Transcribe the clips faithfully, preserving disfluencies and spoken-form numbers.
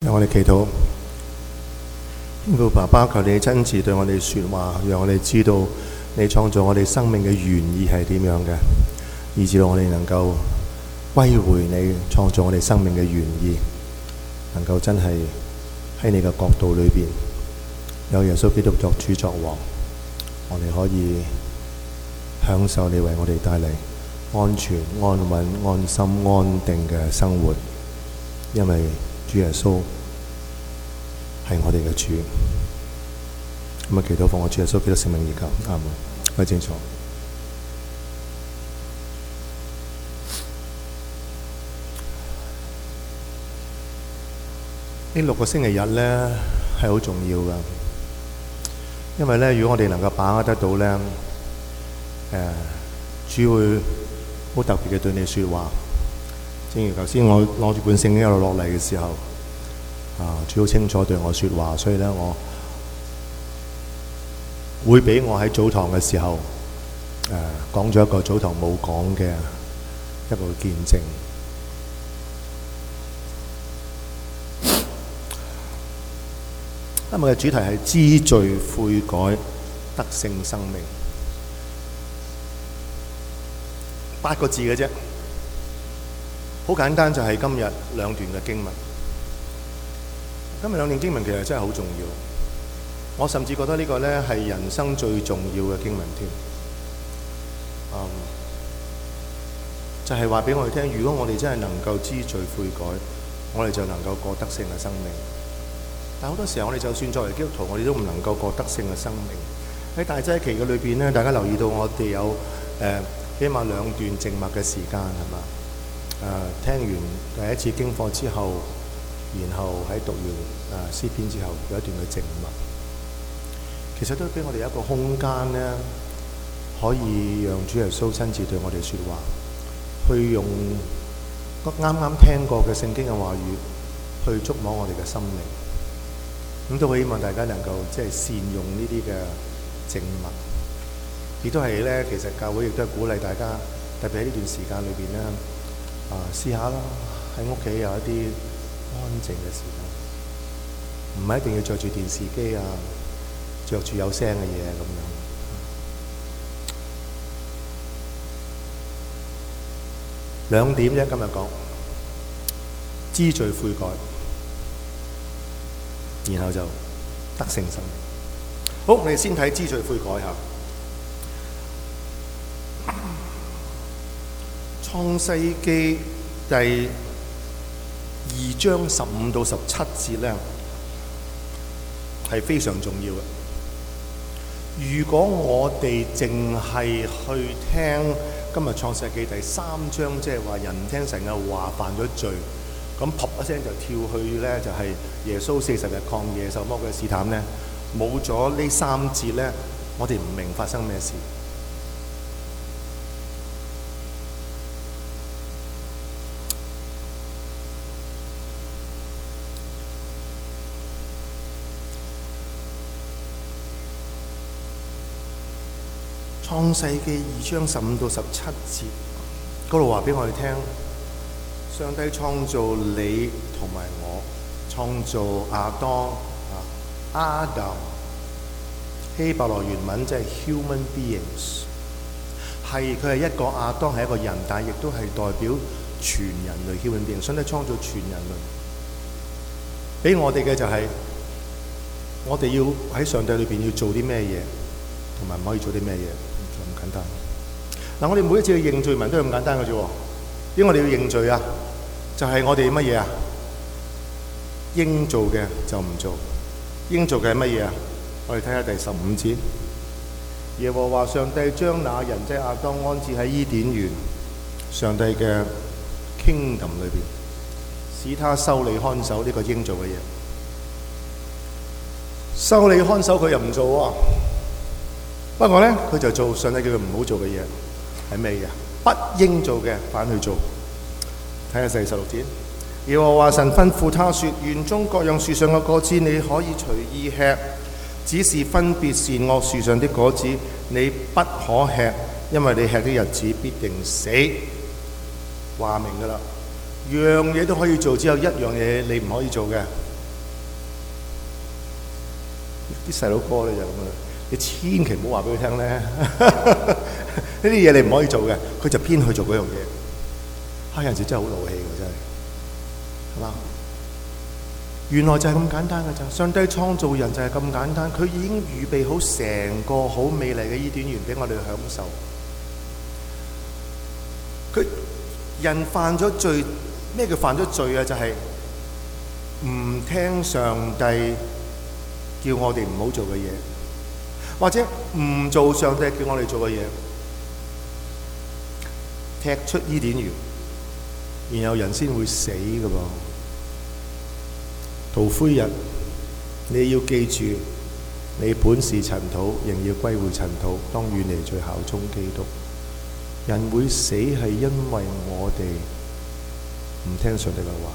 讓我哋祈禱，天父爸爸，求你親自對我哋說話，讓我哋知道你創造我哋生命嘅原意係點樣嘅，以至到我哋能夠歸回你創造我哋生命嘅原意，能夠真係喺你嘅國度裏邊有耶穌基督作主作王，我哋可以享受你為我哋帶嚟安全、安穩、安心、安定嘅生活，因為主耶穌係我哋嘅主。咁啊，祈禱奉我主耶穌基督聖名而求，阿門。我清楚。呢六個星期日咧係好重要噶，因為咧，如果我哋能夠把握得到咧，誒、呃，主會好特別嘅對你說話。正如頭先我攞住本聖經一路落嚟嘅時候，啊，主好清楚對我說話，所以咧我會俾我喺早堂嘅時候，誒、呃，講咗一個早堂冇講嘅一個見證。今日嘅主題係知罪悔改得勝生命，八個字嘅啫。好簡單，就係今日兩段嘅經文。今日兩段經文其實真係好重要，我甚至覺得呢個咧係人生最重要嘅經文添。嗯，就係話俾我哋聽，如果我哋真係能夠知罪悔改，我哋就能夠過得勝嘅生命。但好多時候，我哋就算作為基督徒，我哋都唔能夠過得勝嘅生命。喺大齋期嘅裏邊咧，大家留意到我哋有誒、呃、起碼兩段靜默嘅時間，係嘛？誒、呃、聽完第一次經課之後，然後喺讀完誒詩篇之後，有一段嘅靜默。其實都俾我哋一個空間咧，可以讓主耶穌親自對我哋説話，去用啱啱聽過嘅聖經嘅話語去觸摸我哋嘅心靈。咁都希望大家能夠即係善用呢啲嘅靜默，亦都係咧。其實教會亦都係鼓勵大家，特別喺呢段時間裏邊咧。啊，試下啦！喺屋企有一啲安靜嘅時間，唔係一定要着住電視機啊，着住有聲嘅嘢咁樣。兩點啫，今日講知罪悔改，然後就得勝生命。好，我哋先睇知罪悔改下。創世記第二章十五到十七節咧，係非常重要嘅。如果我哋淨係去聽今日創世記第三章，即係話人唔聽神嘅話犯咗罪，咁噗一聲就跳去咧，就係、是、耶穌四十日曠野受魔鬼試探咧，冇咗呢三節咧，我哋唔明發生咩事。創世記二章十五到十七節嗰度話俾我哋聽，上帝創造你同埋我，創造亞當啊，Adam，希伯來原文即係 human beings， 係佢係一個亞當係一個人，但係亦都係代表全人類 human beings。上帝創造全人類，俾我哋嘅就係、是、我哋要喺上帝裏邊要做啲咩嘢，同埋唔可以做啲咩嘢。咁簡單嗱，我哋每一次嘅認罪文都係咁簡單嘅啫。點解我哋要認罪啊？就係、是、我哋乜嘢啊？應做嘅就唔做。應做嘅係乜嘢啊？我哋睇下第十五節。耶和華上帝將那人即係亞當安置喺伊甸園，上帝嘅 kingdom 裏邊，使他修理看守呢個應做嘅嘢。修理看守佢又唔做啊！不過咧，佢就做上帝叫佢唔好做嘅嘢，係咩嘢？不應做嘅，反去做。睇下四十六節。耶和華神吩咐他說：園中各樣樹上嘅果子你可以隨意吃，只是分別善惡樹上的果子你不可吃，因為你吃的日子必定死。話明噶啦，樣嘢都可以做，只有一樣嘢你唔可以做嘅， 啲細佬哥咧就咁啦，你千祈唔好話俾佢聽咧，呢啲嘢你唔可以做嘅，佢就偏去做嗰樣嘢。啊，有陣時真係好勞氣㗎，真係，係嘛？原來就係咁簡單㗎咋，上帝創造人就係咁簡單，佢已經預備好成個好美麗嘅伊甸園俾我哋享受。佢人犯咗罪，咩叫犯咗罪啊？就係、是、唔聽上帝叫我哋唔好做嘅嘢，或者唔做上帝叫我哋做嘅嘢，踢出伊甸園，然後人先會死㗎噃。屠灰日，你要記住，你本是塵土，仍要歸回塵土，當遠離罪，效忠基督。人會死係因為我哋唔聽上帝嘅話，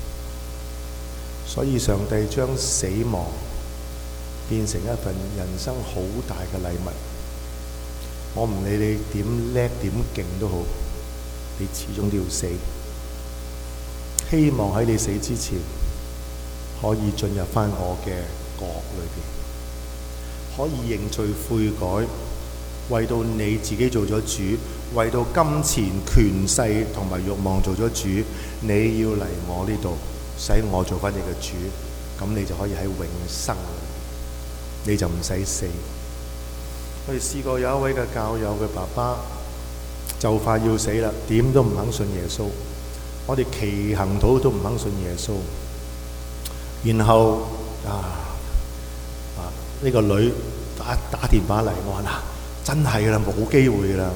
所以上帝將死亡變成一份人生好大嘅禮物。我唔理你點叻點勁都好，你始終都要死。希望喺你死之前可以進入返我嘅國裏邊，可以認罪悔改，為到你自己做咗主，為到金錢權勢同埋慾望做咗主，你要嚟我呢度，使我做返你嘅主，咁你就可以喺永生，你就唔使死。我哋試過有一位嘅教友嘅爸爸就快要死啦，點都唔肯信耶穌，我哋祈行禱都唔肯信耶穌。然後啊啊呢、這個女打打電話嚟，我話嗱，真係噶啦，冇機會噶啦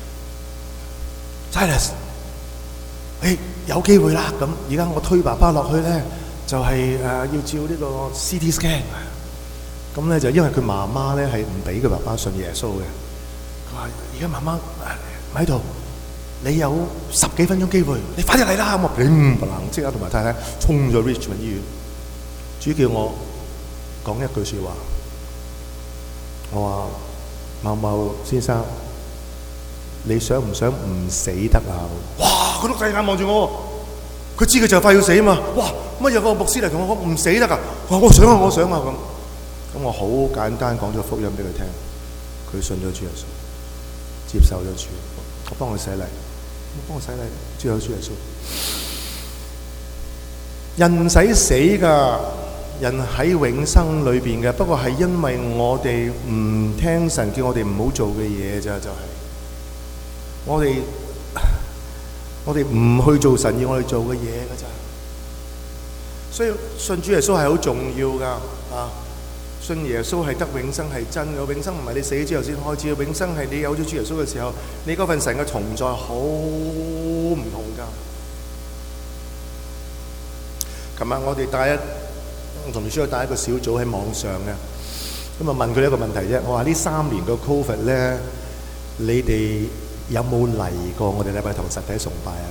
Silas 誒有機會啦。咁而家我推爸爸落去咧，就係、是、誒、啊、要照呢個 C T scan。咁咧就因為佢媽媽咧係唔俾佢爸爸信耶穌嘅。佢話而家媽媽喺度，你有十幾分鐘機會，你快啲嚟啦！咁我砰砰即刻同埋太太衝咗 Richmond 醫院。主叫我講一句説話，我話某某先生，你想唔想唔死得啊？哇！佢碌細眼望住我，佢知佢就快要死啊嘛！哇！乜有個牧師嚟同我講唔死得啊？我我想啊，我想啊咁。咁我好簡單講咗福音俾佢聽，佢信咗主耶穌，接受咗主，我幫佢洗禮，我幫佢洗禮，接受主耶穌。人唔使死㗎。人喺永生裏邊嘅，不過係因為我哋唔聽神叫我哋唔好做嘅嘢咋，就係、是、我哋我哋唔去做神要我哋做嘅嘢㗎咋。所以信主耶穌係好重要㗎啊！信耶穌係得永生係真嘅，永生唔係你死之後先開始，永生係你有咗主耶穌嘅時候，你嗰份神嘅同在好唔同㗎。琴日我哋帶一我同你需要帶一個小組喺網上嘅，咁啊問佢一個問題啫。我話呢三年個 Covid 咧，你哋有冇嚟過我哋禮拜堂實體崇拜啊？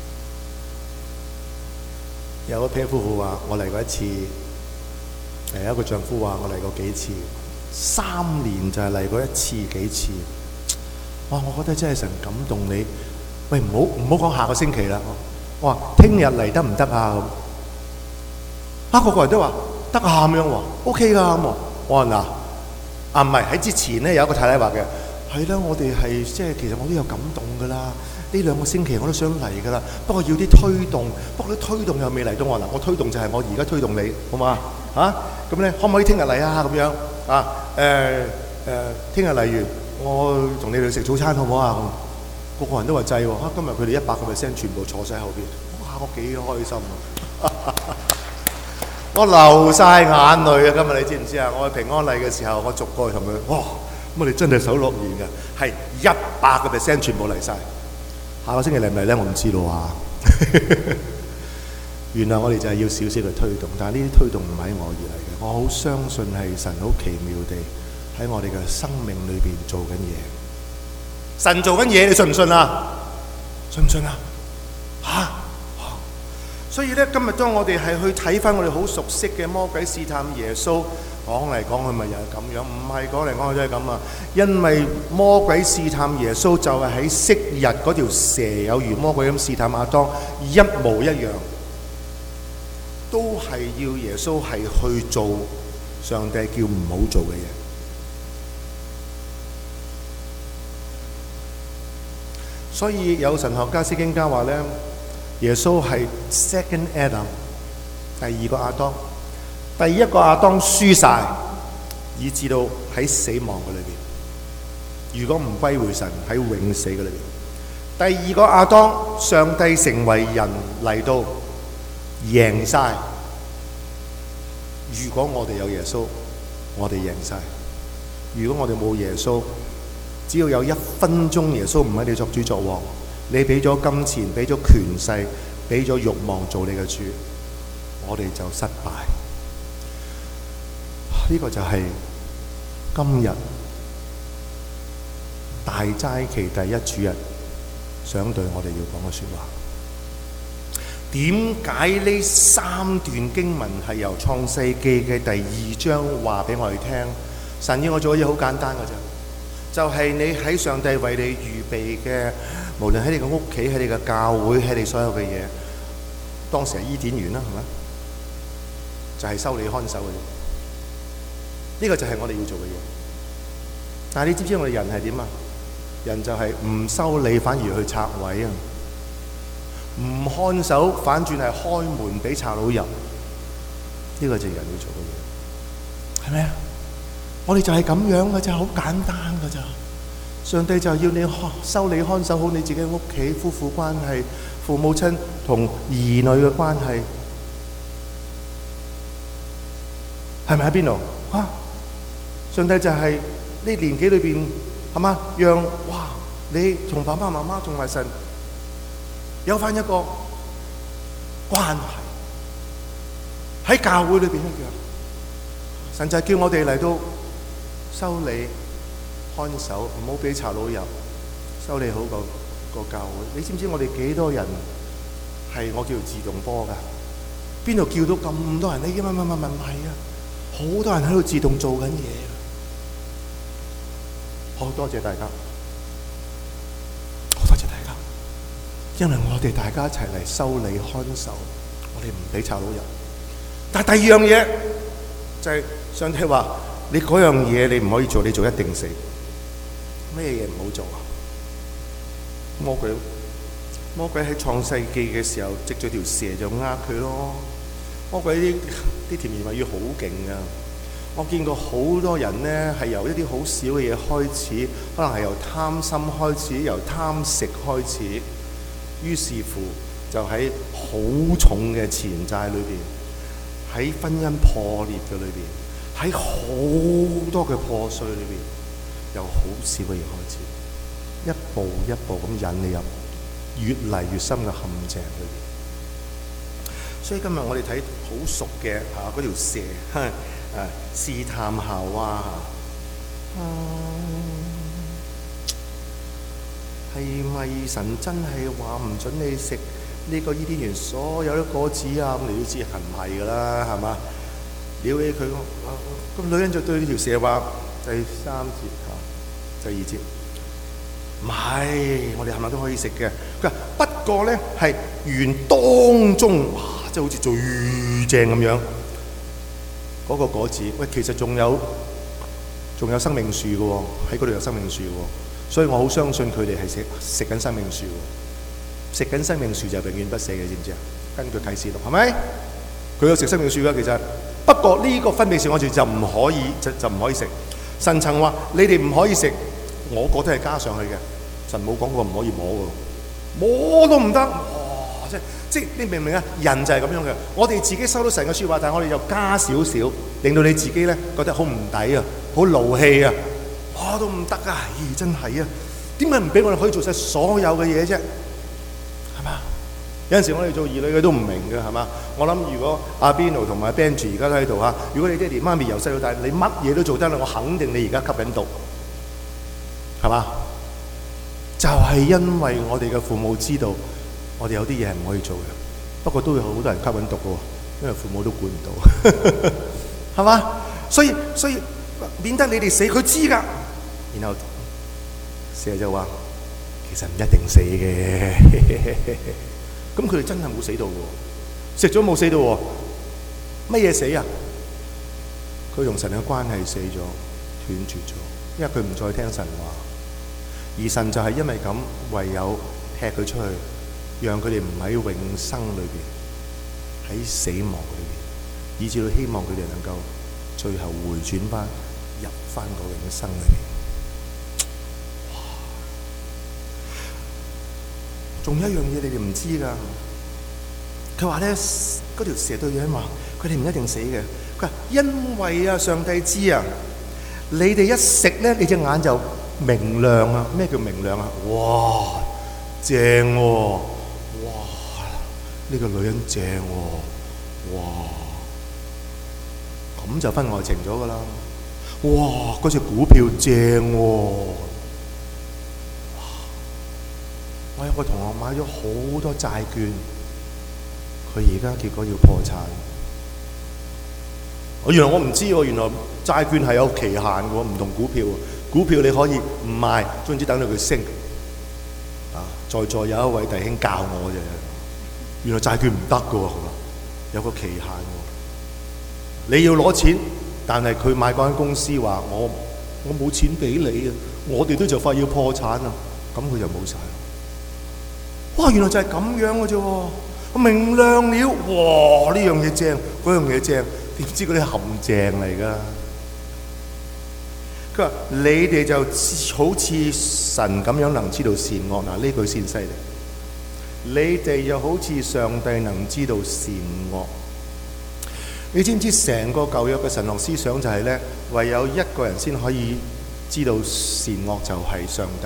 咁有一 pair 夫婦話我嚟過一次，誒有一個丈夫話我嚟過幾次，三年就係嚟過一次幾次。哇！我覺得真係神感動你。喂，唔好唔好講下個星期啦。我話聽日嚟得唔得啊？啊！個個人都話得啊咁樣喎 ，OK 噶咁喎。我話嗱，啊唔係喺之前咧有一個太太話嘅，係啦，我哋係即係其實我都有感動噶啦。呢兩個星期我都想嚟噶啦，不過要啲推動，不過啲推動又未嚟到我嗱。我推動就係我而家推動你，好嘛？嚇咁咧，可唔可以聽日嚟啊？咁樣啊？誒誒，聽日嚟完，我同你哋食早餐好唔好啊？個個人都話制喎。啊，今日佢哋一百個 percent 全部坐晒喺後邊，哇！我幾開心啊！我流晒眼淚啊！今日你知唔知啊？我去平安禮嘅時候，我逐個去同佢，哇！咁我哋真係守諾言嘅，係一百個 percent 全部嚟晒。下個星期嚟唔嚟咧？我唔知道啊。原來我哋就係要少少去推動，但係呢啲推動唔係我而嚟嘅。我好相信係神好奇妙地喺我哋嘅生命裏邊做緊嘢。神做緊嘢，你信唔信啊？信唔信啊？嚇！所以咧，今日當我哋係去睇翻我哋好熟悉嘅魔鬼試探耶穌，講嚟講去咪又係咁樣，唔係講嚟講去都係咁啊！因為魔鬼試探耶穌就係喺昔日嗰條蛇有如魔鬼咁試探亞當，一模一樣，都係要耶穌係去做上帝叫唔好做嘅嘢。所以有神學家、釋經家話咧，耶穌係 second Adam， 第二個亞當。第一個亞當輸晒，以至到喺死亡嘅裏邊。如果唔歸回神，喺永死嘅裏邊。第二個亞當，上帝成為人嚟到贏晒。如果我哋有耶穌，我哋贏晒；如果我哋冇耶穌，只要有一分鐘耶穌唔喺你作主作王，你俾咗金錢、俾咗權勢、俾咗慾望做你嘅主，我哋就失敗。呢、這個就係今日大齋期第一主日想對我哋要講嘅說話。點解呢三段經文係由創世記嘅第二章話俾我哋聽？神要我做嘅嘢好簡單㗎咋，就係、是、你喺上帝為你預備嘅，無論喺你嘅屋企、喺你嘅教會、喺你所有嘅嘢，當時係伊甸園啦，係咪？就係、是、修理看守嘅啫。呢、這個就係我哋要做嘅嘢。但係你知唔知我哋人係點啊？人就係唔修理，反而去拆毀啊！唔看守，反轉係開門俾賊佬入。呢、這個就係人要做嘅嘢，係咪啊？我哋就係咁樣嘅咋，好簡單嘅咋。上帝就要你修理看守好你自己屋企、夫婦關係、父母親同兒女嘅關係，係咪喺邊度啊？上帝就係呢年紀裏邊，係嘛？讓哇你同爸爸媽媽同埋神有翻一個關係，喺教會裏邊一樣。神就叫我哋嚟到修理看守，唔好俾賊佬入，修理好個個教會。你知唔知我哋幾多人係我叫做自動波噶？邊度叫到咁多人？你乜乜乜乜唔係啊？好多人喺度自動做緊嘢。好多謝大家，好多謝大家，因為我哋大家一齊嚟修理看守，我哋唔俾賊佬入。但係第二樣嘢就係上帝話：你嗰樣嘢你唔可以做，你做一定死。咩嘢唔好做啊？魔鬼，魔鬼喺創世記嘅時候，藉咗條蛇就呃佢咯。魔鬼啲啲甜言蜜語好勁噶。我見過好多人呢，係由一啲好少嘅嘢開始，可能係由貪心開始，由貪食開始，於是乎就喺好重嘅錢債裏邊，喺婚姻破裂嘅裏邊，喺好多嘅破碎裏邊，由好少嘅嘢開始，一步一步咁引你入越嚟越深嘅陷阱裏邊。所以今日我哋睇好熟嘅嚇嗰條蛇，誒試探夏娃，係咪神真係話唔準你食呢個伊甸園所有啲果子啊？咁你都知係唔係㗎啦，係嘛？撩起佢個女人就對呢條蛇話：第三節嚇，第二節，唔係，我哋係咪都可以食嘅？佢話不過咧係園當中，哇！即係好似最正咁樣。嗰個果子，喂，其實仲有仲有生命樹嘅喎，喺嗰度有生命樹喎，所以我好相信佢哋係食食緊生命樹喎，食緊生命樹就永遠不死嘅，知唔知啊？根據啟示錄係咪？佢有食生命樹㗎，其實不過呢個分別樹我哋就唔可以就就唔可以食。神曾話你哋唔可以食，我覺得係加上去嘅，神冇講過唔可以摸㗎，摸都唔得。即即你明唔明啊？人就係咁樣嘅，我哋自己收到神嘅説話，但係我哋就加少少，令到你自己咧覺得好唔抵啊，好勞氣啊，哇都唔得啊！咦，真係啊，點解唔俾我哋可以做晒所有嘅嘢啫？係嘛？有陣時我哋做兒女嘅都唔明嘅，係嘛？我諗如果阿 Bino 同埋 Benji 而家都喺度嚇，如果你爹哋媽咪由細到大，你乜嘢都做得啦，我肯定你而家吸緊毒，係嘛？就係因為我哋嘅父母知道。我哋有啲嘢係唔可以做嘅，不過都有好多人吸緊毒嘅喎，因為父母都管唔到，係嘛？所以所以免得你哋死，佢知㗎。然後蛇就話：其實唔一定死嘅。咁佢哋真係冇死到喎，食咗冇死到喎。乜嘢死啊？ 佢同神嘅關係死咗，斷絕咗，因為佢唔再聽神話。而神就係因為咁，唯有踢佢出去，讓佢哋唔喺永生裏邊，喺死亡裏邊，以至到希望佢哋能夠最後回轉翻，入翻個永生裏邊。仲有一樣嘢你哋唔知㗎，佢話咧嗰條蛇對人話：佢哋唔一定死嘅。佢話因為啊，上帝知啊，你哋一食咧，你隻眼就明亮啊！咩叫明亮啊？哇，正喎、啊！哇，呢、這個女人正喎、啊！哇，咁就分外情咗㗎啦！哇，嗰隻股票正喎、啊！我有個同學買咗好多債券，佢而家結果要破產。我原來我唔知喎，原來債券係有期限嘅喎，唔同股票。股票你可以唔賣，總之等到佢升。啊，在座有一位弟兄教我啫，原來債券唔得嘅喎，有個期限喎。你要攞錢，但係佢買嗰間公司話我我冇錢俾你啊，我哋都就快要破產啦，咁佢就冇晒。哇！原來就係咁樣嘅啫喎，我明亮了，哇！呢樣嘢正，嗰樣嘢正，點知嗰啲陷阱嚟㗎？佢話：你哋就好似神咁樣能知道善惡，嗱呢句先犀利。你哋又好似上帝能知道善惡。你知唔知成個舊約嘅神學思想就係咧，唯有一個人先可以知道善惡，就係上帝。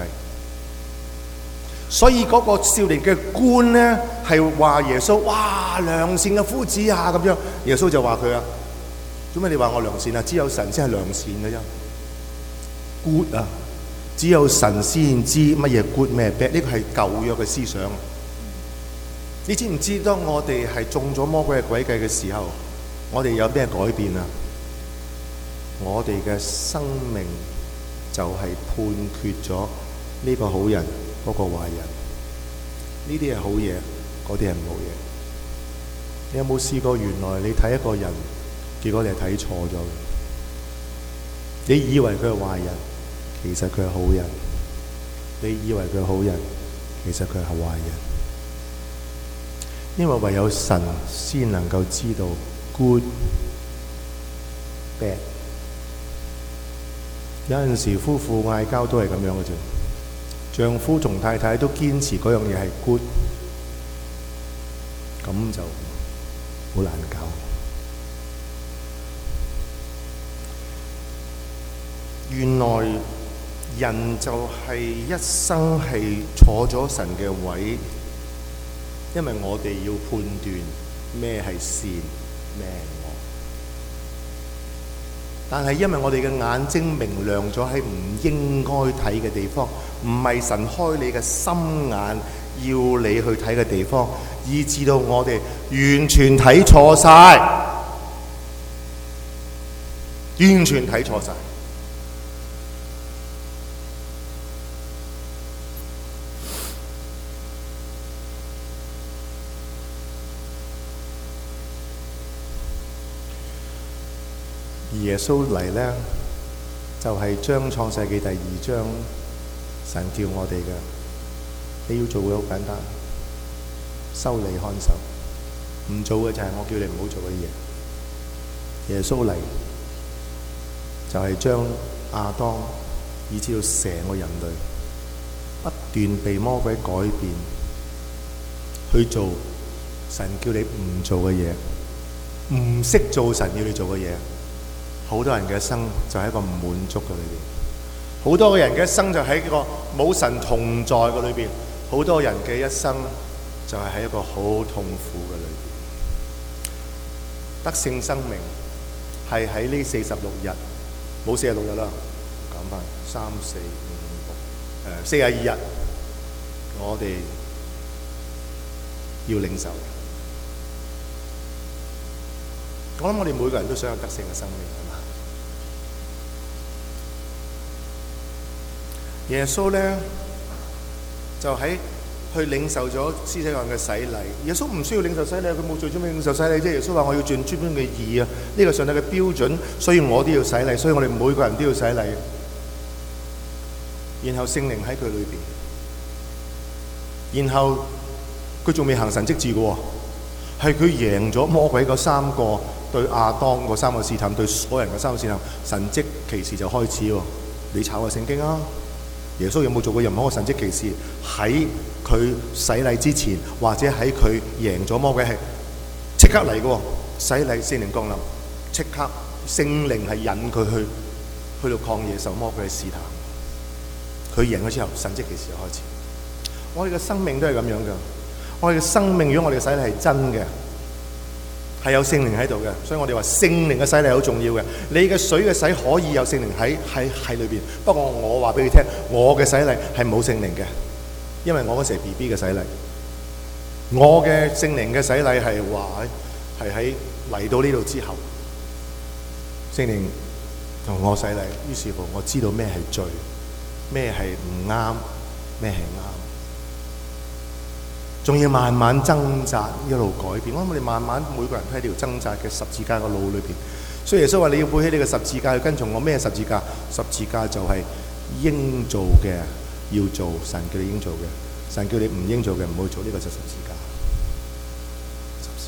所以嗰個少年嘅官咧，係話耶穌：哇，良善嘅夫子啊！咁樣，耶穌就話佢啊：做咩你話我良善啊？只有神先係良善嘅啫。good 啊，只有神先知乜嘢 good 咩 bad， 呢個係舊約嘅思想。你知唔知當我哋係中咗魔鬼嘅詭計嘅時候，我哋有咩改變啊？我哋嘅生命就係判決咗呢個好人，嗰個壞人，呢啲係好嘢，嗰啲係唔好嘢。你有冇試過原來你睇一個人，結果你係睇錯咗嘅？你以為佢係壞人，其實佢係好人；你以為佢係好人，其實佢係壞人。因為唯有神先能夠知道 good bad。有陣時夫婦嗌交都係咁樣嘅啫。丈夫同太太都堅持嗰樣嘢係 good， 咁就好難搞。原來人就係一生係坐咗神嘅位，因為我哋要判斷咩係善，咩係惡。但係因為我哋嘅眼睛明亮咗喺唔應該睇嘅地方，唔係神開你嘅心眼要你去睇嘅地方，以致到我哋完全睇錯晒，完全睇錯晒。耶穌嚟咧，就係將創世記第二章神叫我哋嘅，你要做嘅好簡單，修理看守，唔做嘅就係我叫你唔好做嘅嘢。耶穌嚟就係將亞當以至到成個人類不斷被魔鬼改變，去做神叫你唔做嘅嘢，唔識做神要你做嘅嘢。好多人嘅一生就喺一個唔滿足嘅裏邊，好多嘅人嘅一生就喺一個冇神同在嘅裏邊，好多人嘅一生就係喺一個好痛苦嘅裏邊。得勝生命係喺呢四十六日，冇四十六日啦，減翻三四五六誒四十二日，我哋要領受。我諗我哋每個人都想有得勝嘅生命，係嘛？耶穌咧就喺去領受咗施洗約翰嘅洗禮。耶穌唔需要領受洗禮，佢冇罪做咩領受洗禮啫？耶穌話我要盡諸般嘅義啊，呢個上帝嘅標準，所以我都要洗禮，所以我哋每個人都要洗禮。然後聖靈喺佢裏邊，然後佢仲未行神蹟誌嘅喎，係佢贏咗魔鬼嗰三個對亞當嗰三個試探，對所有人嘅三個試探，神蹟奇事就開始喎。你查下聖經啊，耶穌有冇做過任何嘅神蹟奇事？喺佢洗禮之前，或者喺佢贏咗魔鬼係即刻嚟嘅喎，洗禮聖靈降臨，即刻聖靈係引佢去去到曠野受魔鬼嘅試探。佢贏咗之後，神蹟奇事就開始。我哋嘅生命都係咁樣嘅。我哋嘅生命，如果我哋嘅洗禮係真嘅，係有聖靈喺度嘅，所以我哋話聖靈嘅洗禮好重要嘅。你嘅水嘅洗可以有聖靈喺喺喺裏邊，不過我話俾你聽，我嘅洗禮係冇聖靈嘅，因為我嗰時係 B B 嘅洗禮。我嘅聖靈嘅洗禮係話係喺嚟到呢度之後，聖靈同我洗禮，於是乎我知道咩係罪。咩係唔啱，咩係啱，仲要慢慢掙扎，一路改變。我諗我哋慢慢每個人都喺條掙扎嘅十字架嘅路裏邊。所以耶穌話：你要背起你嘅十字架去跟從我。咩十字架？十字架就係應做嘅要做，神叫你應做嘅，神叫你唔應做嘅唔好做。呢、這個就十字架。十字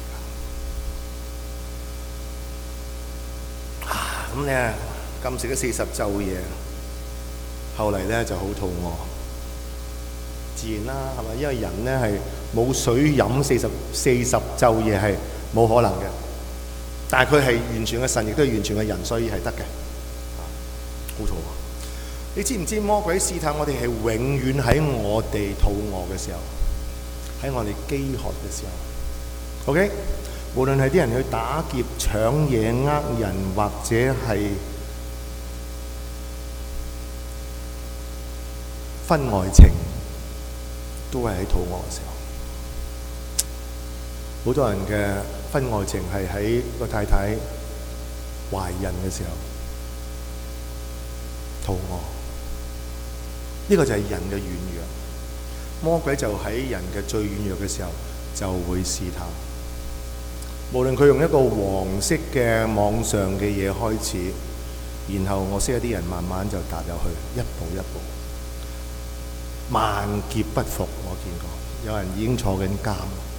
架啊！咁咧禁食咗四十晝夜。後嚟咧就好肚餓，自然啦，係咪？因為人咧係冇水飲四十四十晝夜係冇可能嘅，但係佢係完全嘅神，亦都係完全嘅人，所以係得嘅。好肚餓，你知唔知魔鬼試探我哋係永遠喺我哋肚餓嘅時候，喺我哋飢渴嘅時候。OK， 無論係啲人去打劫、搶嘢、呃人，或者係婚外情，都係喺肚餓嘅時候。好多人嘅婚外情係喺個太太懷孕嘅時候，肚餓。呢個就係人嘅軟弱。魔鬼就喺人嘅最軟弱嘅時候就會試探。無論佢用一個黃色嘅網上嘅嘢開始，然後我識一啲人慢慢就踏入去，一步一步。萬劫不復，我見過有人已經坐緊監。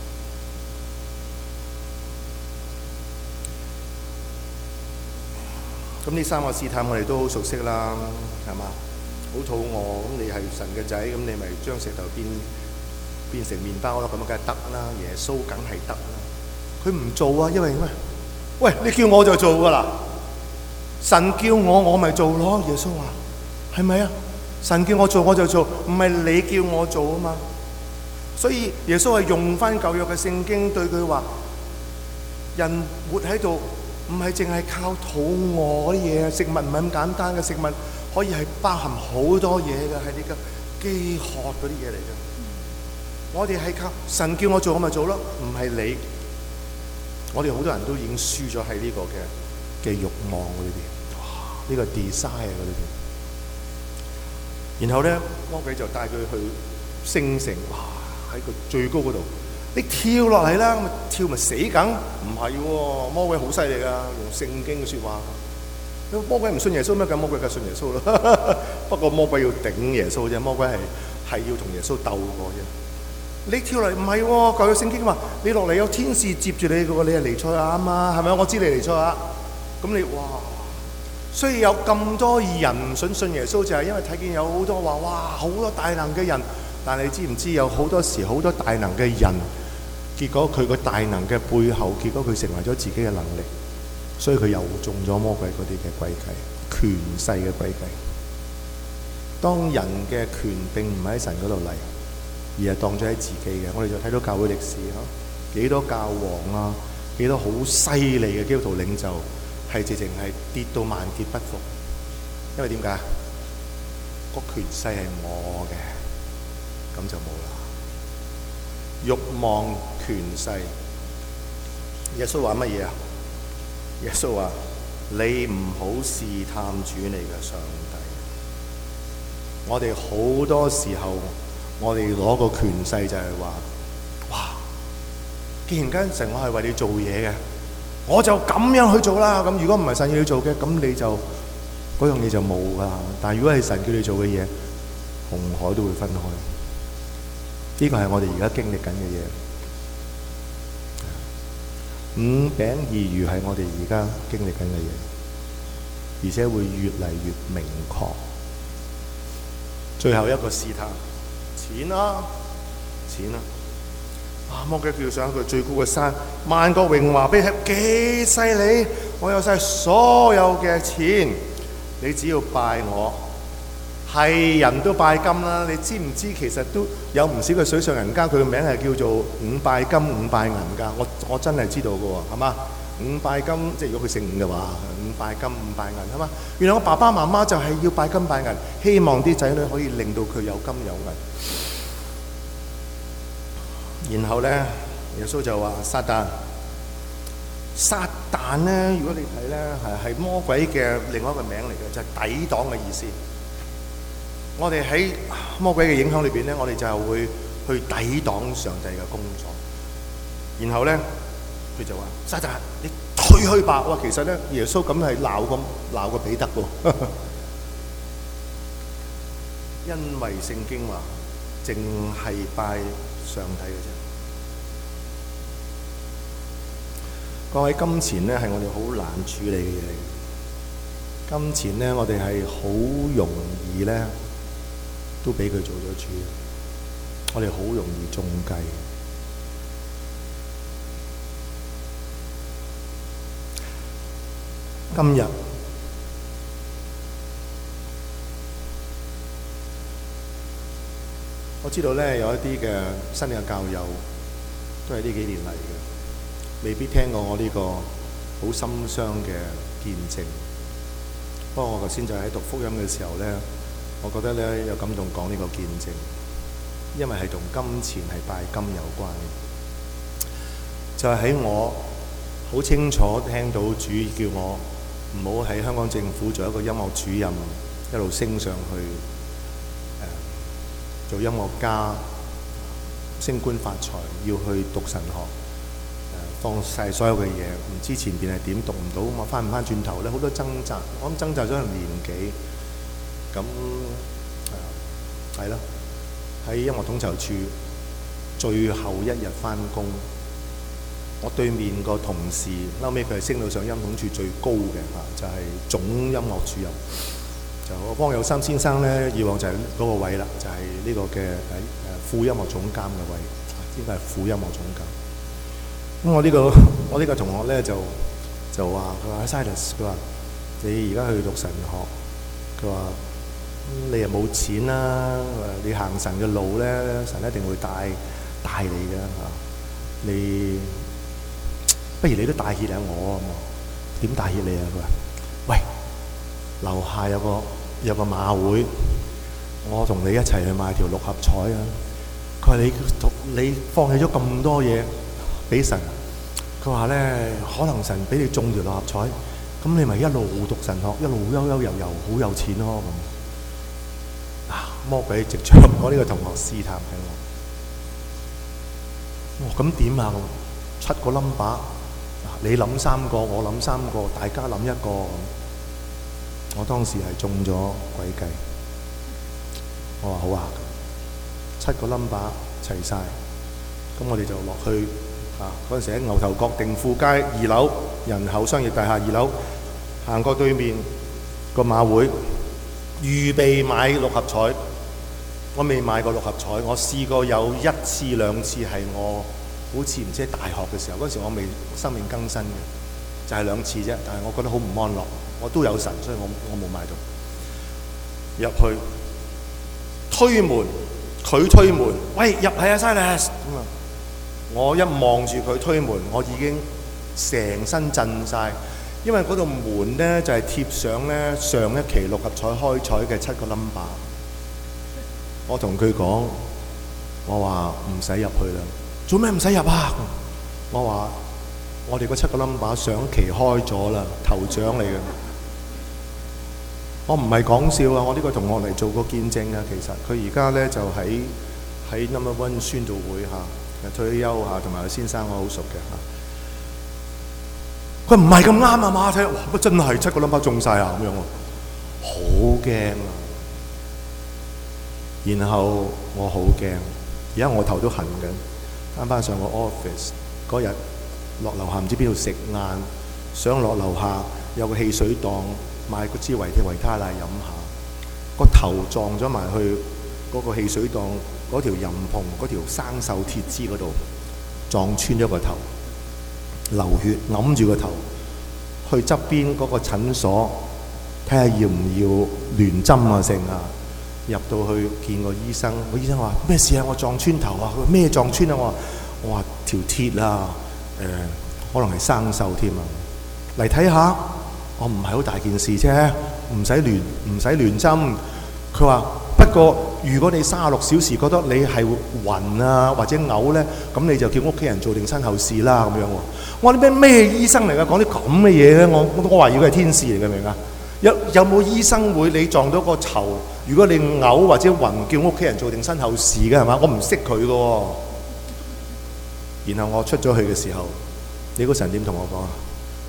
咁呢三個試探我哋都好熟悉啦，係嘛？好肚餓，咁你係神嘅仔，咁你咪將石頭變變成麵包咯，咁梗係得啦。耶穌梗係得啦，佢唔做啊，因為咩？喂，你叫我就做噶啦，神叫我我咪做咯。耶穌話係咪啊？神叫我做我就做，唔係你叫我做啊嘛。所以耶穌係用翻舊約嘅聖經對佢話：人活喺度唔係淨係靠肚餓嗰啲嘢，食物唔係咁簡單嘅，食物可以係包含好多嘢嘅，係你嘅飢渴嗰啲嘢嚟嘅。我哋係靠神叫我做我咪做咯，唔係你。我哋好多人都已經輸咗喺呢個嘅嘅慾望嗰裏邊，哇！呢個 desire 嗰裏邊。然後咧，魔鬼就帶佢去聖城，哇！喺個最高嗰度，你跳落嚟啦，咁跳咪死梗？唔係喎，魔鬼好犀利噶，用聖經嘅説話。魔鬼唔信耶穌咩？咁魔鬼梗係信耶穌咯。不過魔鬼要頂耶穌啫，魔鬼係係要同耶穌鬥過啫。你跳嚟唔係喎，舊約聖經話你落嚟有天使接住你嘅喎，你係彌賽亞啊嘛，係咪？我知你彌賽亞，咁你哇！所以有咁多人唔信信耶穌，就係因為睇見有好多話哇，好多大能嘅人，但係你知唔知有好多時好多大能嘅人，結果佢個大能嘅背後，結果佢成為咗自己嘅能力，所以佢又中咗魔鬼嗰啲嘅詭計、權勢嘅詭計。當人嘅權並唔喺神嗰度嚟，而係當咗喺自己嘅，我哋就睇到教會歷史咯，幾多教皇啊，幾多好犀利嘅基督徒領袖。係直情係跌到萬劫不復，因為點解？個權勢係我嘅，咁就冇啦。慾望權勢，耶穌話乜嘢啊？耶穌話：你唔好試探主你嘅上帝。我哋好多時候， 我哋攞個權勢就係話：哇！既然間神我係為你做嘢嘅，我就咁樣去做啦。咁如果唔係神要你做嘅，咁你就嗰樣嘢就冇㗎啦。但係如果係神叫你做嘅嘢，紅海都會分開。呢個係我哋而家經歷緊嘅嘢。五餅二魚係我哋而家經歷緊嘅嘢，而且會越嚟越明確。最後一個試探，錢啦，錢啦。啊！魔鬼叫上一個最高嘅山，萬國榮華俾你睇，幾犀利！我有晒所有嘅錢，你只要拜我。係人都拜金啦，你知唔知其實都有唔少嘅水上人家，佢嘅名係叫做五拜金五拜銀㗎。我我真係知道嘅喎，係嘛？五拜金即係如果佢姓伍嘅話，五拜金五拜銀係嘛？原來我爸爸媽媽就係要拜金拜銀，希望啲仔女可以令到佢有金有銀。然後咧，耶穌就話：撒旦，撒旦咧，如果你睇咧，係係魔鬼嘅另外一個名嚟嘅，就係抵擋嘅意思。我哋喺魔鬼嘅影響裏邊咧，我哋就係會去抵擋上帝嘅工作。然後咧，佢就話：撒旦，你退去吧！哇，其實咧，耶穌咁係鬧個鬧個彼得喎，因為聖經話，淨係拜上帝嘅啫。各位，金錢咧係我哋好難處理嘅嘢嚟嘅。金錢咧，我哋係好容易咧。都俾佢做咗主，我哋好容易中計。今日我知道咧，有一啲嘅新嘅教友都係呢幾年嚟嘅，未必聽過我呢個好心傷嘅見證。不過我頭先就喺讀福音嘅時候咧。我覺得咧有感動講呢個見證，因為係同金錢係拜金有關嘅。就係、是、喺我好清楚聽到主叫我唔好喺香港政府做一個音樂主任，一路升上去、呃、做音樂家，升官發財，要去讀神學，呃、放晒所有嘅嘢，唔知前邊係點，讀唔到，咁我翻唔翻轉頭咧，好多掙扎，我諗掙扎咗成年幾。咁誒係咯，喺音樂統籌處最後一日翻工，我對面個同事後尾佢係升到上音統處最高嘅嚇，就係、是、總音樂主任。就我汪有三先生咧，以往就係嗰個位啦，就係、是、呢個嘅誒誒副音樂總監嘅位，應該係副音樂總監。咁我呢、這個我呢個同學咧就就話佢話 Silas， 佢話你而家去讀神學，佢話。你又冇錢啦，你行神嘅路咧，神一定會帶帶你嘅嚇。你不如你都帶挈下我咁，點帶挈你啊？佢話：喂，樓下有個有個馬會，我同你一齊去買條六合彩啊！佢話你你放棄咗咁多嘢俾神，佢話咧可能神俾你中條六合彩，咁你咪一路讀神學，一路悠悠遊遊，好有錢咯咁。魔鬼直將我呢個同學試探緊我，哦咁點啊？七個 number， 你諗三個，我諗三個，大家諗一個。我當時係中咗詭計，我話好啊，七個 number 齊晒，咁我哋就落去啊！嗰陣時喺牛頭角定富街二樓人口商業大廈二樓，行過對面個馬會，預備買六合彩。我未買過六合彩，我試過有一次兩次係我好似唔知喺大學嘅時候，嗰陣時我未生命更新嘅，就係、是、兩次啫。但係我覺得好唔安樂，我都有神，所以我我冇買到。入去推門，佢推門，喂入係啊 Silas 咁啊！我一望住佢推門，我已經成身震晒，因為嗰度門咧就係、是、貼上咧上一期六合彩開彩嘅七個 number。我同佢講，我話唔使入去啦。做咩唔使入啊？我話我哋嗰七個 number 上一期開咗啦，頭獎嚟嘅。我唔係講笑啊！我呢個同學嚟做過見證啊。其實佢而家咧就喺喺 Number One 宣道會嚇退休嚇，同埋佢先生我好熟嘅嚇。佢唔係咁啱啊嘛，睇哇，乜真係七個 number 中晒啊咁樣喎，好驚啊！然後我好驚，而家我頭都痕緊。翻返上個 office 嗰日落樓下唔知邊度食晏，想落樓下有個汽水檔買個支維嘅維他奶飲下，個頭撞咗埋去嗰個汽水檔嗰條任篷嗰條生鏽鐵枝嗰度，撞穿咗個頭，流血，揞住個頭，去側邊嗰個診所睇下要唔要聯針啊剩啊，入到去見個醫生，個醫生話咩事啊？我撞穿頭啊！佢話咩撞穿啊？我話我話條鐵啊，誒、呃、可能係生鏽添啊！嚟睇下，我唔係好大件事啫，唔使聯唔使聯針。佢話不過如果你三十六小時覺得你係暈啊或者嘔咧，咁你就叫屋企人做定身後事啦咁樣喎。我話啲咩咩醫生嚟㗎？講啲咁嘅嘢咧，我我話要佢係天使嚟嘅，明啊？有有冇醫生會你撞到個頭？如果你嘔或者暈，叫屋企人做定身後事嘅係嘛？我唔識佢嘅喎。然後我出咗去嘅時候，你估神點同我講啊？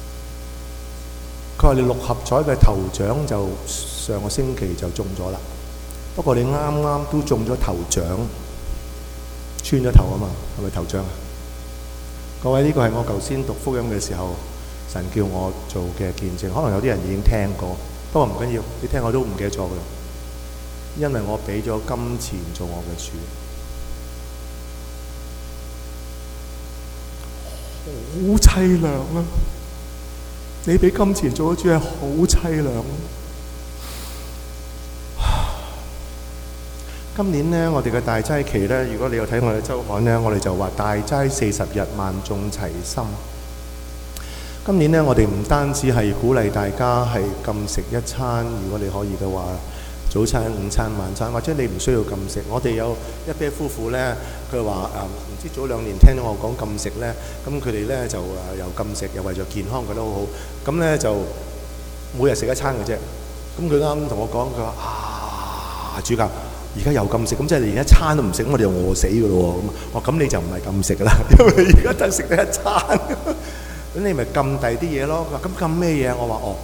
佢話你六合彩嘅頭獎就上個星期就中咗啦。不過你啱啱都中咗頭獎，穿咗頭啊嘛，係咪頭獎啊？各位，呢個係我頭先讀福音嘅時候，神叫我做嘅見證。可能有啲人已經聽過，不過唔緊要，你聽我都唔記得咗㗎啦。因為我俾咗金錢做我嘅主，好凄涼啊！你俾金錢做咗主係好凄涼。今年呢，我哋嘅大齋期呢，如果你有睇我哋週刊呢，我哋就話大齋四十日，萬眾齊心。今年呢，我哋唔單止係鼓勵大家係禁食一餐，如果你可以嘅話，早餐、午餐、晚餐，或者你唔需要禁食。我哋有一對夫婦呢，佢話誒唔知早兩年聽到我講禁食呢，咁佢哋呢就誒又禁食，又為咗健康覺得好好，咁呢就每日食一餐嘅啫。咁佢啱同我講，佢話啊主教，而家又禁食，咁即係連一餐都唔食，咁我哋就餓死㗎咯喎。咁我咁你就唔係禁食啦，因為你而家得食得一餐，咁你咪禁第啲嘢咯。佢話咁禁咩嘢？我話哦。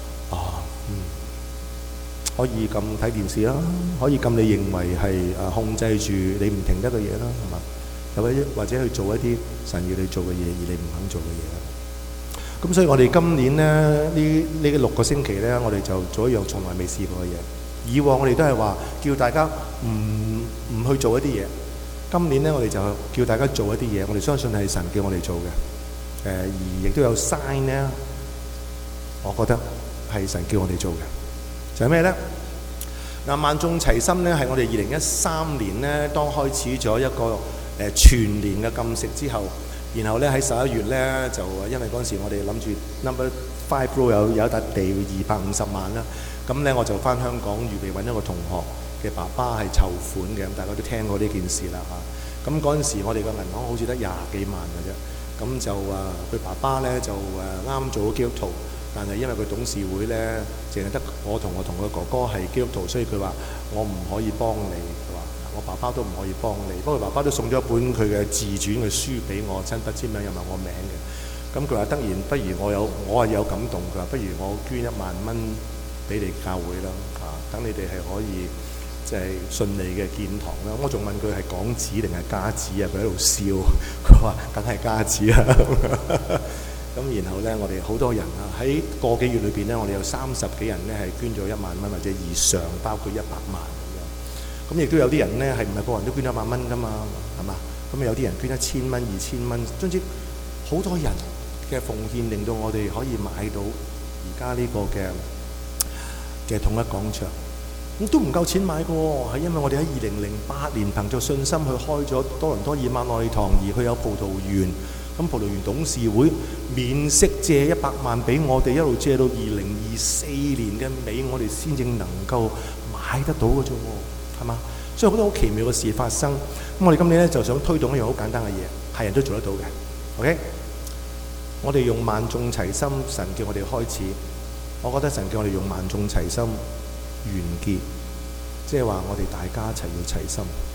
可以咁睇電視啦，可以咁你認為係誒控制住你唔停得嘅嘢啦，係嘛？又或者或者去做一啲神要你做嘅嘢，而你唔肯做嘅嘢啦。咁所以我哋今年咧呢呢六個星期咧，我哋就做一樣從來未試過嘅嘢。以往我哋都係話叫大家唔唔去做一啲嘢，今年咧我哋就叫大家做一啲嘢。我哋相信係神叫我哋做嘅，誒而亦都有 sign 咧，我覺得係神叫我哋做嘅。就係咩咧？嗱，萬眾齊心咧，係我哋二零一三年咧，當開始咗一個誒全年嘅禁食之後，然後咧喺十一月咧就因為嗰陣時我哋諗住 number five row 有有一笪地二百五十萬啦，咁咧我就翻香港預備揾一個同學嘅爸爸係籌款嘅，咁大家都聽過呢件事啦嚇。咁嗰陣時我哋個銀行好似得廿幾萬嘅啫，咁就啊佢爸爸咧就誒啱做基督徒。但係因為佢董事會咧，淨係得我同我同佢哥哥係基督徒，所以佢話我唔可以幫你。佢話我爸爸都唔可以幫你。不過爸爸都送咗一本佢嘅自傳嘅書俾我，親筆簽名又埋我名嘅。咁佢話得然，不如我有我係有感動。佢話不如我捐一萬蚊俾你教會啦，啊，等你哋係可以即係順利嘅建堂啦。我仲問佢係港紙定係加紙啊？佢喺度笑。佢話梗係加紙啦。咁然後咧，我哋好多人啊，喺個幾月裏邊咧，我哋有三十幾人咧係捐咗一萬蚊或者以上，包括一百萬咁樣。咁亦都有啲人咧係唔係個人都捐一萬蚊噶嘛，係嘛？咁有啲人捐一千蚊、二千蚊，總之好多人嘅奉獻，令到我哋可以買到而家呢個嘅嘅統一廣場。咁都唔夠錢買嘅喎，係因為我哋喺二零零八年憑著信心去開咗多倫多以馬內堂，而佢有葡萄園。咁葡萄園董事會免息借一百萬俾我哋，一路借到二零二四年嘅尾，我哋先至能夠買得到嘅啫喎，係嘛？所以好多好奇妙嘅事發生。咁我哋今年咧就想推動一樣好簡單嘅嘢，係人都做得到嘅。OK， 我哋用萬眾齊心，神叫我哋開始。我覺得神叫我哋用萬眾齊心完結，即係話我哋大家一齊要齊心。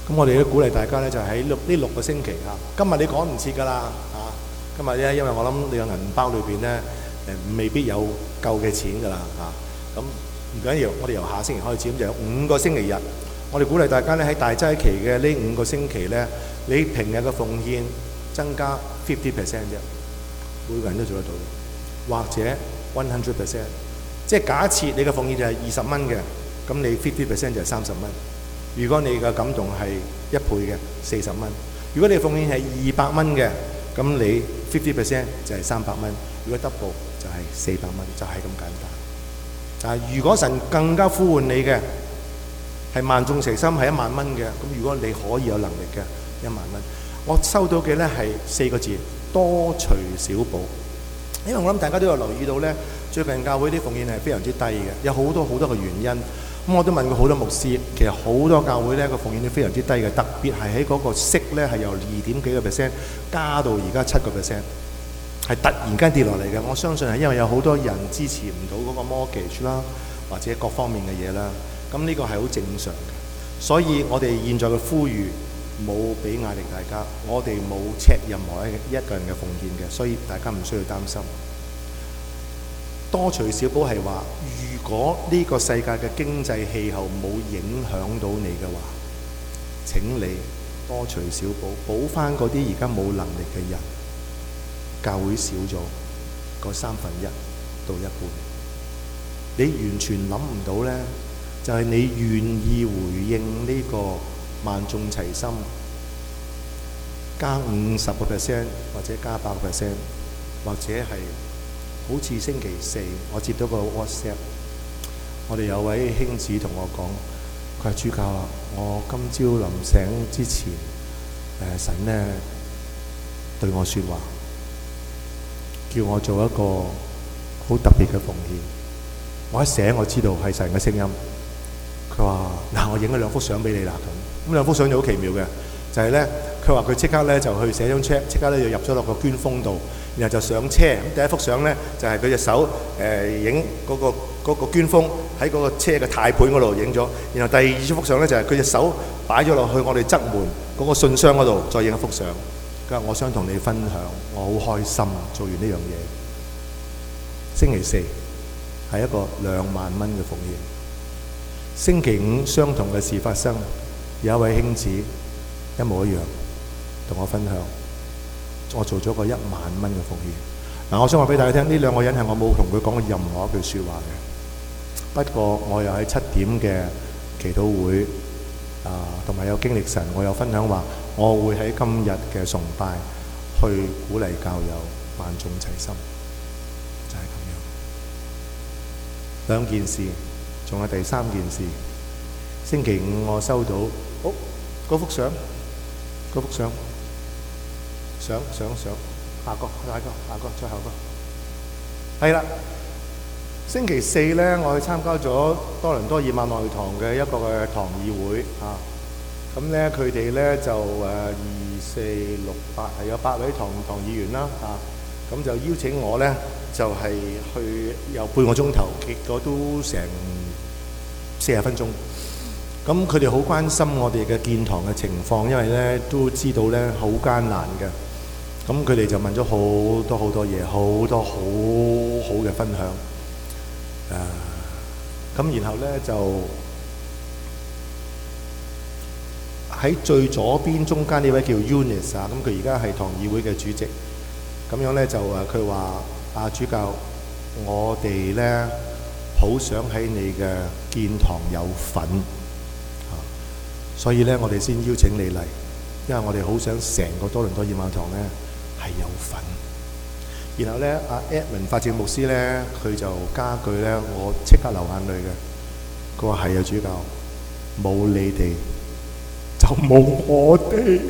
咁我哋都鼓勵大家咧，就喺六呢六個星期啊，今日你趕唔切㗎啦啊！今日咧，因為我諗你個銀包裏邊咧誒未必有夠嘅錢㗎啦嚇。咁唔緊要，我哋由下星期開始，咁就有五個星期日。我哋鼓勵大家咧喺大齋期嘅呢五個星期咧，你平日嘅奉獻增加 fifty percent 啫，每個人都做得到嘅，或者one hundred percent。即係假設你嘅奉獻就係二十蚊嘅，咁你 fifty percent 就係三十蚊。如果你嘅感動係一倍嘅四十蚊，如果你奉獻係二百蚊嘅，咁你 fifty percent 就係三百蚊。如果 double 就係四百蚊，就係咁簡單。但係如果神更加呼喚你嘅係萬眾齊心係一萬蚊嘅，咁如果你可以有能力嘅一萬蚊，我收到嘅咧係四個字：多隨少補。因為我諗大家都有留意到咧，最近教會啲奉獻係非常之低嘅，有好多好多嘅原因。咁我都問過好多牧師，其實好多教會咧個奉獻都非常之低嘅，特別係喺嗰個息咧係由二點幾個 percent 加到而家七個 percent，係突然間跌落嚟嘅。我相信係因為有好多人支持唔到嗰個 mortgage 啦，或者各方面嘅嘢啦。咁呢個係好正常嘅，所以我哋現在嘅呼籲冇俾壓力大家，我哋冇 check 任何一一個人嘅奉獻嘅，所以大家唔需要擔心。多隨少補係話，如果呢個世界嘅經濟氣候冇影響到你嘅話，請你多隨少補，補翻嗰啲而家冇能力嘅人。教會少咗嗰三分一到一半，你完全諗唔到呢，就係、是、你願意回應呢個萬眾齊心，加五十個 percent 或者加百個 percent，或者係。好似星期四，我接到個 WhatsApp， 我哋有位兄子同我講，佢話主教啊，我今朝臨醒之前，誒神咧對我説話，叫我做一個好特別嘅奉獻。我一醒我知道係神嘅聲音。佢話嗱，我影咗兩幅相俾你啦咁，咁兩幅相就好奇妙嘅，就係咧，佢話佢即刻咧就去寫張 check， 即刻咧就入咗落個捐封度。然後就上車，咁第一幅相咧就係佢隻手誒影嗰個嗰個捐封喺嗰個車嘅軚盤嗰度影咗，然後第二幅相咧就係佢隻手擺咗落去我哋側門嗰個信箱嗰度，再影一幅相。佢話我想同你分享，我好開心做完呢樣嘢。星期四係一個兩萬蚊嘅奉獻。星期五相同嘅事發生，有一位兄子一模一樣同我分享。我做咗個一萬蚊嘅奉獻。嗱，我想話俾大家聽，呢兩個人係我冇同佢講過任何一句説話嘅。不過我又喺七點嘅祈禱會啊，同埋有經歷神，我有分享話，我會喺今日嘅崇拜去鼓勵教友萬眾齊心，就係咁樣。兩件事，仲有第三件事。星期五我收到，好嗰幅相，嗰幅相。上上上，下個下個下個最後個，係啦。星期四咧，我去參加咗多倫多以馬內堂嘅一個嘅堂議會啊。咁咧，佢哋咧就誒二四六八係有八位堂堂議員啦啊。咁就邀請我咧，就係、是、去有半個鐘頭，結果都成四十分鐘。咁佢哋好關心我哋嘅建堂嘅情況，因為咧都知道咧好艱難嘅。咁佢哋就問咗好多好多嘢，好多好好嘅分享。誒、啊，咁然後咧就喺最左邊中間呢位叫 Eunice 啊，咁佢而家係堂議會嘅主席。咁樣咧就誒，佢話啊主教，我哋咧好想喺你嘅建堂有份，啊，所以咧我哋先邀請你嚟，因為我哋好想成個多倫多以馬堂咧係有份。然後咧，阿 Edmund 法政牧師咧，佢就加句咧，我即刻流眼淚嘅。佢話係啊，主教，冇你哋就冇我哋。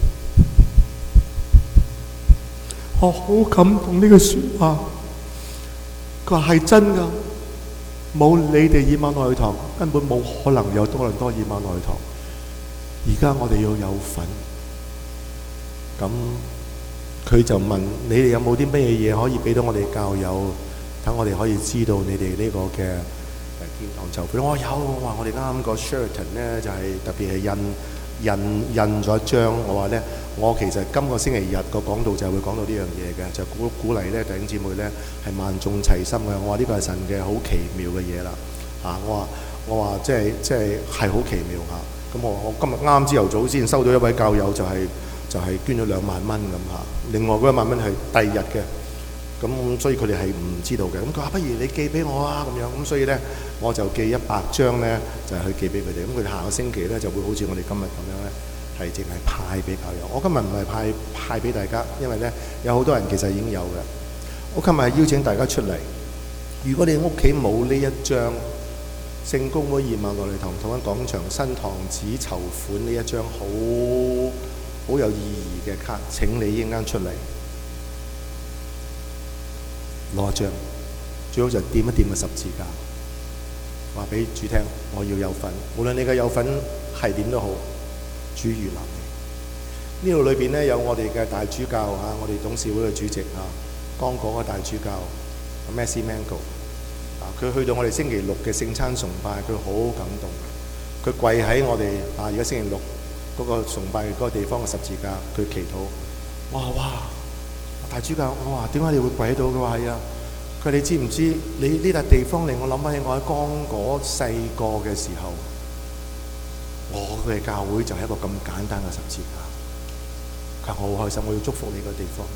我好感動呢句説話。佢話係真㗎，冇你哋以馬內堂，根本冇可能有多倫多以馬內堂。而家我哋要有份，咁。佢就問你哋有冇啲咩嘢可以俾到我哋教友，等我哋可以知道你哋呢個嘅誒建堂籌款。我有，我話我哋啱啱個 Sheraton 咧就係特別係印印印咗一張，我話咧，我其實今個星期日個講道就係會講到呢樣嘢嘅，就鼓鼓勵咧弟兄姊妹咧係萬眾齊心嘅。我話呢個係神嘅好奇妙嘅嘢啦，嚇！我話我話即係即係係好奇妙嚇。咁我我今日啱朝頭早先收到一位教友就係、是、就係、是、捐咗兩萬蚊咁嚇，另外嗰一萬蚊係第二日嘅，咁所以佢哋係唔知道嘅。咁佢話不如你寄俾我啊咁樣，咁所以咧我就寄一百張咧就係、是、去寄俾佢哋。咁佢哋下個星期咧就會好似我哋今日咁樣咧，係淨係派俾教友。我今日唔係派派俾大家，因為咧有好多人其實已經有嘅。我今日係邀請大家出嚟，如果你屋企冇呢一張聖公會義馬內利堂統一廣場新堂子籌款呢一張好好有意義嘅卡，請你一陣間出嚟攞一張，最好就掂一掂個十字架，話俾主聽我要有份，無論你嘅有份係點都好，主預立你。呢度裏邊咧有我哋嘅大主教啊，我哋董事會嘅主席啊，剛果嘅大主教 Messi Mango。佢去到我哋星期六嘅聖餐崇拜，佢好感動。佢跪喺我哋啊，而家星期六嗰個崇拜嗰個地方嘅十字架，佢祈禱。我話哇，大主教，我話點解你會跪喺度？佢話係啊。佢話你知唔知？你呢笪地方令我諗翻起我喺剛果細個嘅時候，我嘅教會就係一個咁簡單嘅十字架。佢話我好開心，我要祝福你個地方。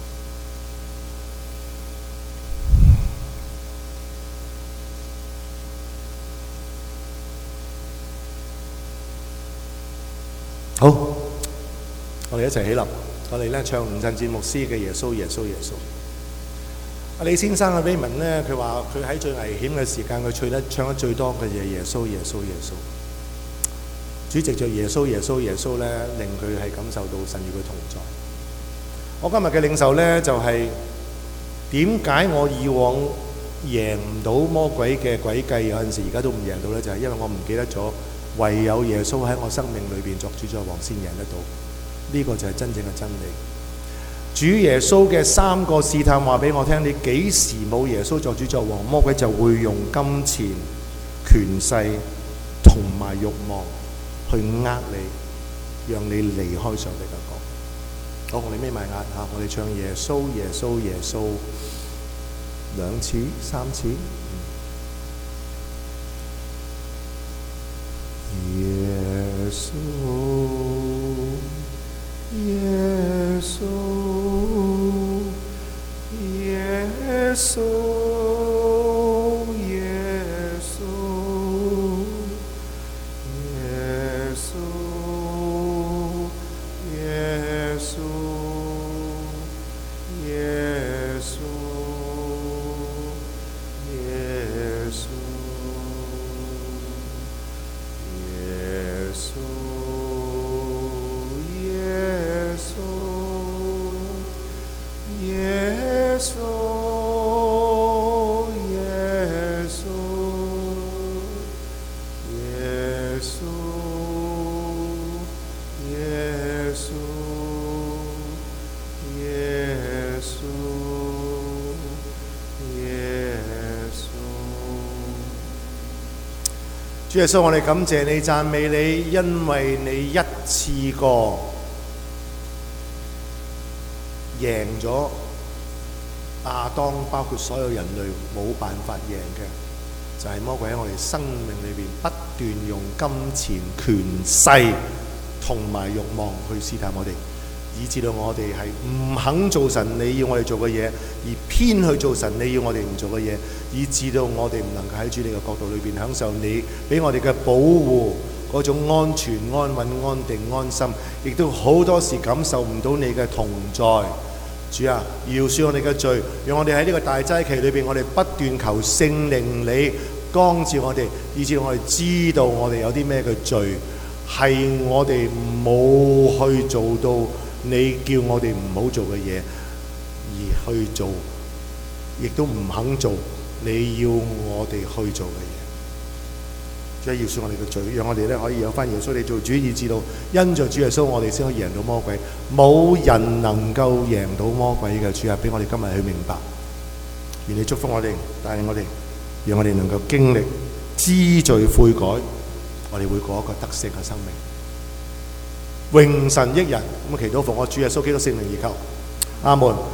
好，我哋一齊起，起立，我哋咧唱吳振志牧師嘅耶穌耶穌耶穌。阿李先生嘅 Raymond 咧，佢話佢喺最危險嘅時間，佢唱得唱得最多嘅嘢耶穌耶穌耶穌。主席就耶穌耶穌耶穌咧，令佢係感受到神與佢同在。我今日嘅領受咧就係點解我以往贏唔到魔鬼嘅詭計，有陣時而家都唔贏到咧，就係、是、因為我唔記得咗。唯有耶穌喺我生命裏邊作主宰王先贏得到，呢、這個就係真正嘅真理。主耶穌嘅三個試探話俾我聽，你幾時冇耶穌作主宰王，魔鬼就會用金錢、權勢同埋慾望去呃你，讓你離開上帝嘅國。好，我哋眯埋眼嚇，我哋唱耶穌耶穌耶穌兩次三次。耶穌，耶穌，耶穌，耶穌，耶穌，耶穌，耶穌，耶穌。主耶穌，我哋感謝你、讚美你，因為你一次過贏咗亞當，包括所有人類冇辦法贏嘅，就係、是、魔鬼喺我哋生命裏邊不斷用金錢、權勢同埋慾望去試探我哋，以致到我哋係唔肯做神你要我哋做嘅嘢，而偏去做神你要我哋唔做嘅嘢，以致到我哋唔能夠喺主你嘅國度裏邊享受你俾我哋嘅保護，嗰種安全、安穩、安定、安心，亦都好多時感受唔到你嘅同在。主啊，饒恕我哋嘅罪，讓我哋喺呢個大齋期裏邊，我哋不斷求聖靈你光照我哋，以致我哋知道我哋有啲咩嘅罪係我哋冇去做到你叫我哋唔好做嘅嘢，而去做，亦都唔肯做你要我哋去做嘅嘢。主要饒恕我哋嘅罪，讓我哋咧可以有翻耶穌你做主，以至到因着主耶穌，我哋先可以贏到魔鬼。冇人能夠贏到魔鬼嘅。主啊，俾我哋今日去明白，願你祝福我哋，帶領我哋，讓我哋能夠經歷知罪悔改，我哋會過一個得勝嘅生命。 榮神益人。咁啊，祈禱奉我主耶穌基督聖名而求，阿門。